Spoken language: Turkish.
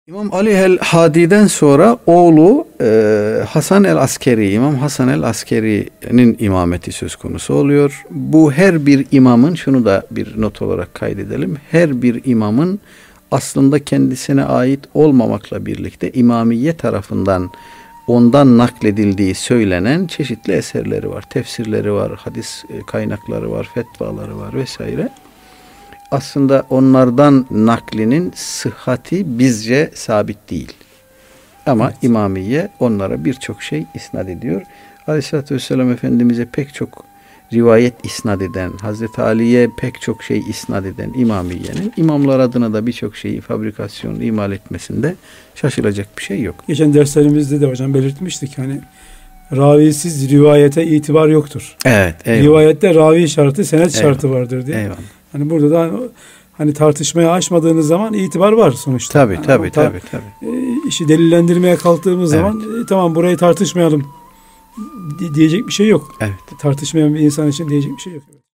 İmam Ali el-Hadi'den sonra oğlu Hasan el-Askeri, İmam Hasan el-Askeri'nin imameti söz konusu oluyor. Bu her bir imamın, şunu da bir not olarak kaydedelim, her bir imamın aslında kendisine ait olmamakla birlikte İmamiye tarafından ondan nakledildiği söylenen çeşitli eserleri var. Tefsirleri var, hadis kaynakları var, fetvaları var vesaire. Aslında onlardan naklinin sıhhati bizce sabit değil. Ama evet, İmamiye onlara birçok şey isnat ediyor. Aleyhisselatü Vesselam Efendimiz'e pek çok rivayet isnat eden, Hazreti Ali'ye pek çok şey isnat eden İmamiye'nin imamlar adına da birçok şeyi fabrikasyon, imal etmesinde şaşılacak bir şey yok. Geçen derslerimizde de hocam belirtmiştik, hani ravisiz rivayete itibar yoktur. Evet. Eyvallah. Rivayette ravi şartı, senet şartı vardır diye. Eyvallah. Hani burada da hani tartışmaya açmadığınız zaman itibar var sonuçta. Tabii. İşi delillendirmeye kalktığımız zaman tamam, burayı tartışmayalım diyecek bir şey yok. Evet. Tartışmayan bir insan için diyecek bir şey yok.